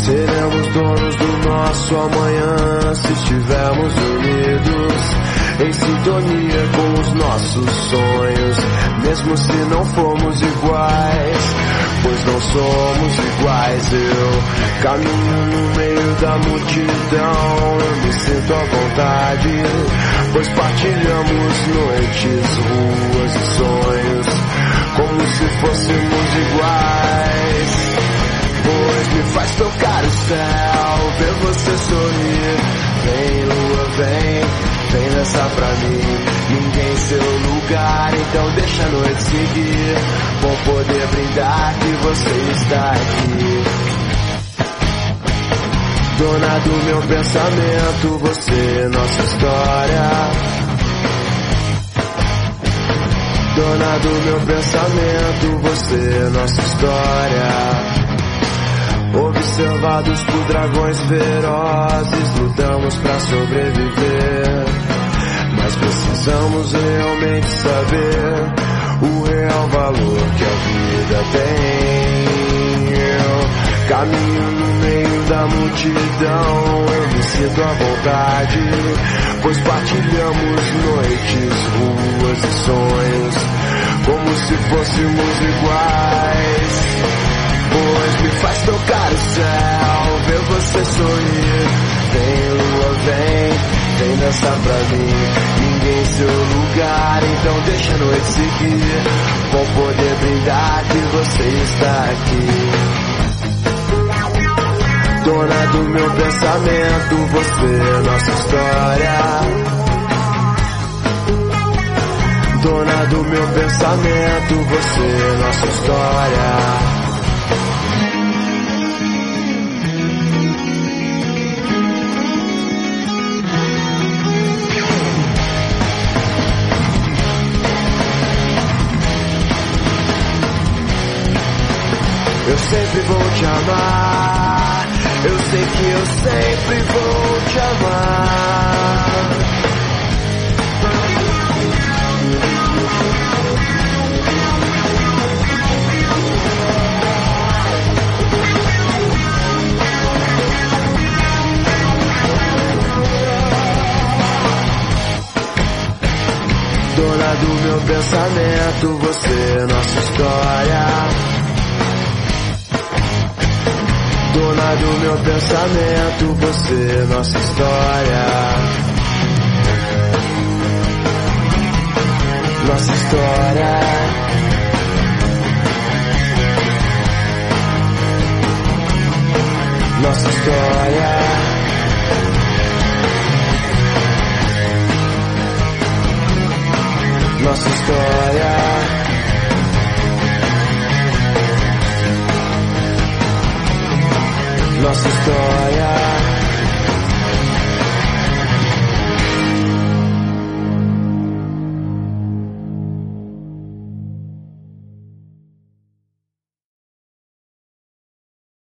Seremos donos do nosso amanhã se estivermos unidos, em sintonia com os nossos sonhos, mesmo se não formos iguais, pois não somos iguais. Eu caminho no meio da multidão, eu me sinto à vontade, pois partilhamos noites, ruas e sonhos, como se fôssemos iguais. Pois me faz tocar o céu, ver você sorrir. Vem lua, vem dançar pra mim. Ninguém em seu lugar, então deixa a noite seguir. Bom poder brindar que você está aqui. Dona do meu pensamento, você, nossa história. Dona do meu pensamento, você, nossa história. Observados por dragões ferozes, lutamos pra sobreviver, mas precisamos realmente saber o real valor que a vida tem. Eu caminho no meio da multidão, eu me sinto à vontade, pois partilhamos noites, ruas e sonhos, como se fôssemos iguais. Pois me faz tocar o céu, ver você sorrir. Vem lua, vem dançar pra mim. Ninguém em seu lugar, então deixa a noite seguir. Bom poder brindar que você está aqui. Dona do meu pensamento, você, nossa história. Dona do meu pensamento, você, nossa história. Eu sempre vou te amar, eu sei que eu sempre vou te amar. Dona do meu pensamento, você, nossa história. Dona do meu pensamento, você, nossa história. Nossa história. Nossa história. Nossa história. Nossa história.